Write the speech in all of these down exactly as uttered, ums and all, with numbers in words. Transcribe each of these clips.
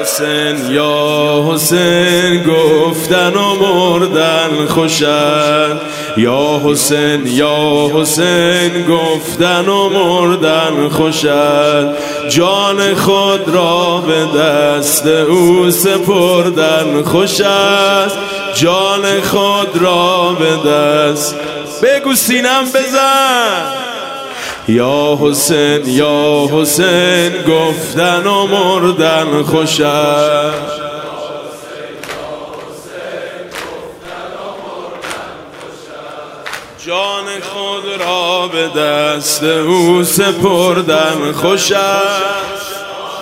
حسین یا حسین گفتن و مردن خوشن، یا حسین یا حسین گفتن و مردن خوشن، جان خود را به دست او سپردن خوش است، جان خود را به دست. بگو سینم بزن. یا حسین یا حسین گفتن و مردن خوش است، جان خود را به دست او سپردن خوش است،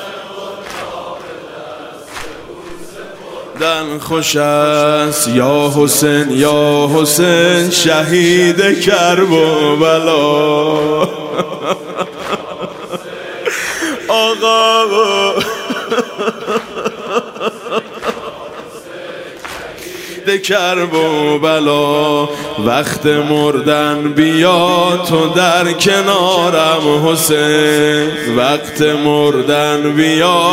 دن خوش است. یا حسین یا حسین شهید کربلا، آقا شهید کربلا، وقت مردن بیا تو در کنارم حسین، وقت مردن بیا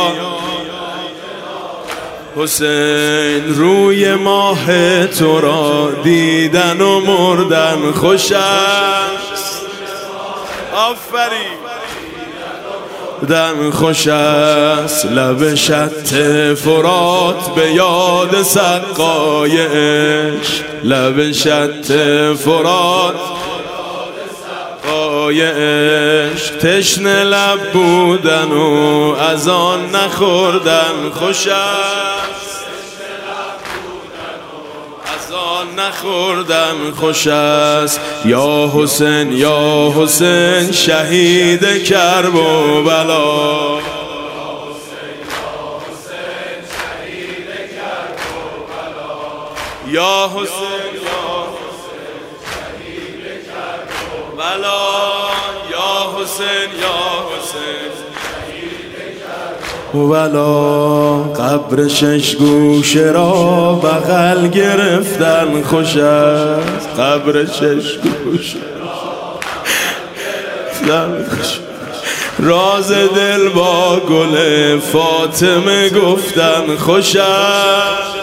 حسین، روی ماه تو را دیدن و مردن خوش است. آفرین. دن خوش است. لب شط فرات به یاد سقای عشق، لب شط فرات سقای عشق، تشنه لب بودن و از آن نخوردن خوش است، نخوردن خوش است. یا حسین یا حسین شهید کربلا، یا حسین یا شهید کربلا، یا حسین یا حسین ولا. قبر شش گوشه را بغل گرفتن خوش است، قبر شش گوشه گرفتن خوش است، راز دل با گل فاطمه گفتن خوش است.